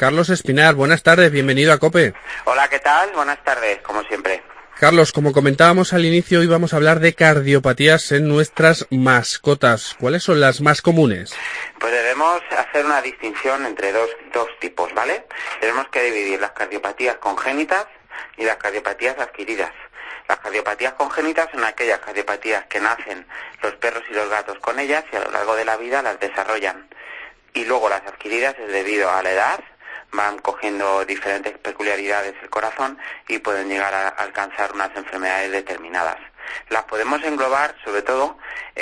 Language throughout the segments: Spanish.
Carlos Espinar, buenas tardes, bienvenido a COPE. Hola, ¿qué tal? Buenas tardes, como siempre. Carlos, como comentábamos al inicio, hoy vamos a hablar de cardiopatías en nuestras mascotas. ¿Cuáles son las más comunes? Pues debemos hacer una distinción entre dos tipos, ¿vale? Tenemos que dividir las cardiopatías congénitas y las cardiopatías adquiridas. Las cardiopatías congénitas son aquellas cardiopatías que nacen los perros y los gatos con ellas y a lo largo de la vida las desarrollan. Y luego las adquiridas es debido a la edad, van cogiendo diferentes peculiaridades del corazón y pueden llegar a alcanzar unas enfermedades determinadas. Las podemos englobar sobre todo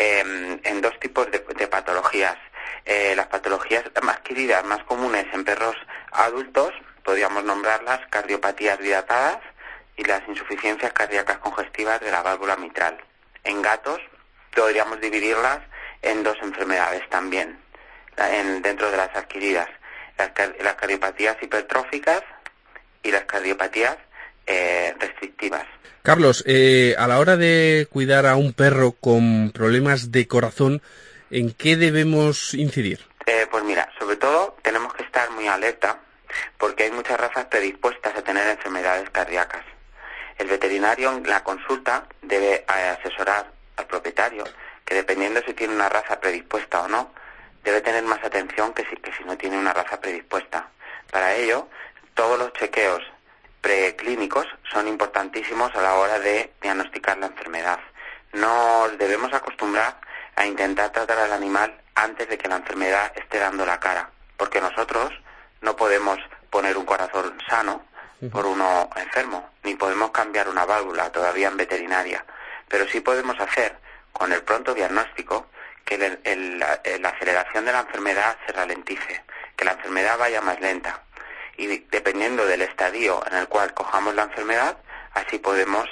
en dos tipos de patologías. Las patologías adquiridas más comunes en perros adultos, podríamos nombrarlas cardiopatías dilatadas y las insuficiencias cardíacas congestivas de la válvula mitral. En gatos podríamos dividirlas en dos enfermedades también, dentro de las adquiridas. Las cardiopatías hipertróficas y las cardiopatías restrictivas. Carlos, a la hora de cuidar a un perro con problemas de corazón, ¿en qué debemos incidir? Pues mira, sobre todo tenemos que estar muy alerta porque hay muchas razas predispuestas a tener enfermedades cardíacas. El veterinario en la consulta debe asesorar al propietario que dependiendo si tiene una raza predispuesta o no, debe tener más atención que si no tiene una raza predispuesta. Para ello, todos los chequeos preclínicos son importantísimos a la hora de diagnosticar la enfermedad. Nos debemos acostumbrar a intentar tratar al animal antes de que la enfermedad esté dando la cara, porque nosotros no podemos poner un corazón sano por uno enfermo, ni podemos cambiar una válvula todavía en veterinaria, pero sí podemos hacer con el pronto diagnóstico que la aceleración de la enfermedad se ralentice, que la enfermedad vaya más lenta. Y dependiendo del estadio en el cual cojamos la enfermedad, así podemos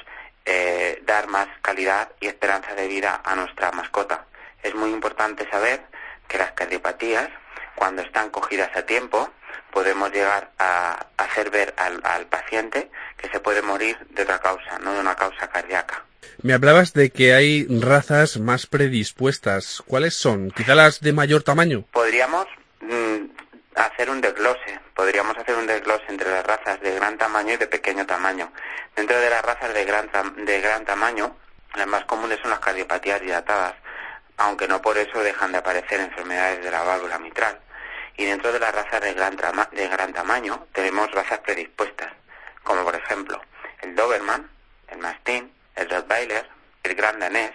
dar más calidad y esperanza de vida a nuestra mascota. Es muy importante saber que las cardiopatías, cuando están cogidas a tiempo, podemos llegar a hacer ver al paciente que se puede morir de otra causa, no de una causa cardíaca. Me hablabas de que hay razas más predispuestas. ¿Cuáles son? ¿Quizá las de mayor tamaño? Podríamos hacer un desglose. Entre las razas de gran tamaño y de pequeño tamaño. Dentro de las razas de gran tamaño, las más comunes son las cardiopatías dilatadas, aunque no por eso dejan de aparecer enfermedades de la válvula mitral. Y dentro de las razas de gran tamaño tenemos razas predispuestas, como por ejemplo el Doberman, el Mastín, el Rottweiler, el Gran Danés.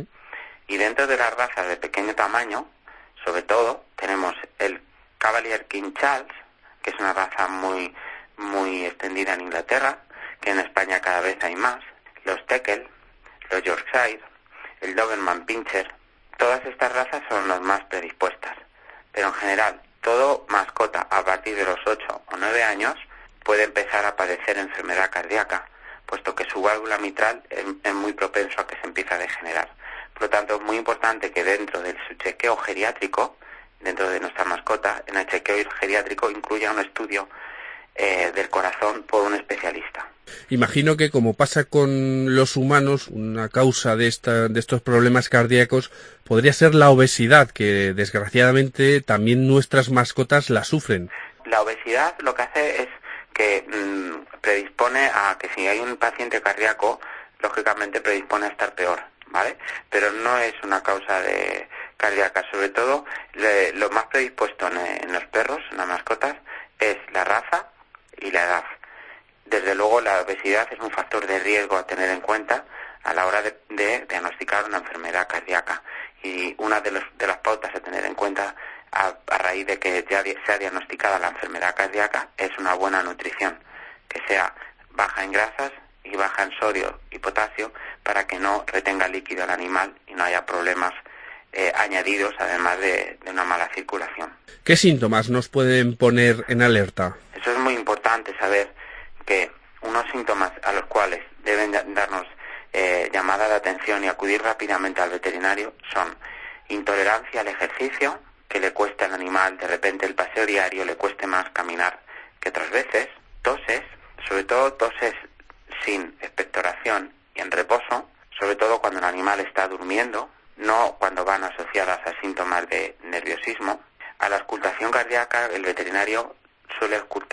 Y dentro de las razas de pequeño tamaño, sobre todo, tenemos el Cavalier King Charles, que es una raza muy extendida en Inglaterra, que en España cada vez hay más, los Teckel, los Yorkshire, el Doberman Pinscher. Todas estas razas son las más predispuestas, pero en general, todo mascota a partir de los 8 o 9 años puede empezar a padecer enfermedad cardíaca, puesto que su válvula mitral es muy propenso a que se empiece a degenerar. Por lo tanto, es muy importante que dentro de su chequeo geriátrico, dentro de nuestra mascota, en el chequeo geriátrico incluya un estudio del corazón por un especialista. Imagino que, como pasa con los humanos, una causa de estos problemas cardíacos podría ser la obesidad, que desgraciadamente también nuestras mascotas la sufren. La obesidad lo que hace es que predispone a que si hay un paciente cardíaco, lógicamente predispone a estar peor, ¿vale? Pero no es una causa cardíaca. Sobre todo, lo más predispuesto en los perros, en las mascotas, es la raza y la edad. Desde luego, la obesidad es un factor de riesgo a tener en cuenta a la hora de diagnosticar una enfermedad cardíaca. Y una de las pautas a tener en cuenta a raíz de que ya sea diagnosticada la enfermedad cardíaca es una buena nutrición, que sea baja en grasas y baja en sodio y potasio para que no retenga líquido el animal y no haya problemas añadidos, además de una mala circulación. ¿Qué síntomas nos pueden poner en alerta? Eso es muy importante saber, que unos síntomas a los cuales deben darnos llamada de atención y acudir rápidamente al veterinario son intolerancia al ejercicio, que le cuesta al animal, de repente el paseo diario le cueste más caminar que otras veces, toses, sobre todo toses sin expectoración y en reposo, sobre todo cuando el animal está durmiendo, no cuando van asociadas a síntomas de nerviosismo. A la auscultación cardíaca el veterinario suele auscultar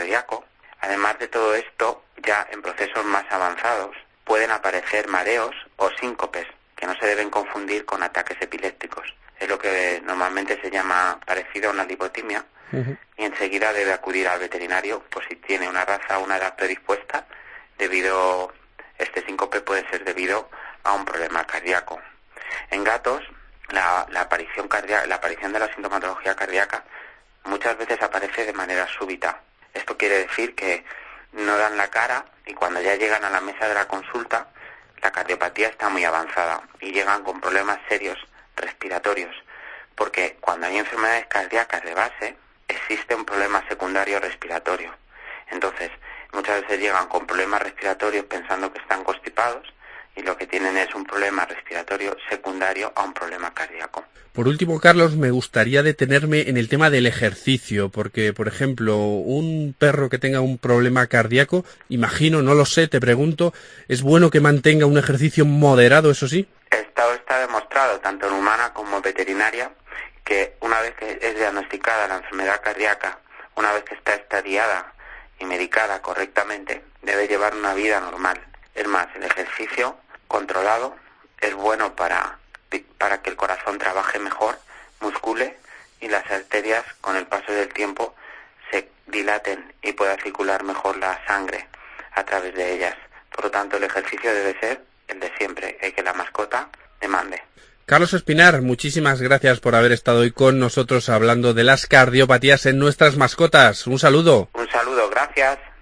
cardíaco. Además de todo esto, ya en procesos más avanzados pueden aparecer mareos o síncopes, que no se deben confundir con ataques epilépticos. Es lo que normalmente se llama parecido a una lipotimia, y enseguida debe acudir al veterinario, pues si tiene una raza o una edad predispuesta, este síncope puede ser debido a un problema cardíaco. En gatos, la aparición de la sintomatología cardíaca muchas veces aparece de manera súbita. Esto quiere decir que no dan la cara y cuando ya llegan a la mesa de la consulta, la cardiopatía está muy avanzada y llegan con problemas serios respiratorios, porque cuando hay enfermedades cardíacas de base, existe un problema secundario respiratorio. Entonces, muchas veces llegan con problemas respiratorios pensando que están constipados y lo que tienen es un problema respiratorio secundario a un problema cardíaco. Por último, Carlos, me gustaría detenerme en el tema del ejercicio, porque, por ejemplo, un perro que tenga un problema cardíaco, imagino, no lo sé, te pregunto, ¿es bueno que mantenga un ejercicio moderado, eso sí? Esto está demostrado, tanto en humana como en veterinaria, que una vez que es diagnosticada la enfermedad cardíaca, una vez que está estadiada y medicada correctamente, debe llevar una vida normal. Es más, el ejercicio controlado es bueno para que el corazón trabaje mejor, muscule y las arterias con el paso del tiempo se dilaten y pueda circular mejor la sangre a través de ellas. Por lo tanto, el ejercicio debe ser el de siempre, el que la mascota demande. Carlos Espinar, muchísimas gracias por haber estado hoy con nosotros hablando de las cardiopatías en nuestras mascotas. Un saludo. Un saludo, gracias.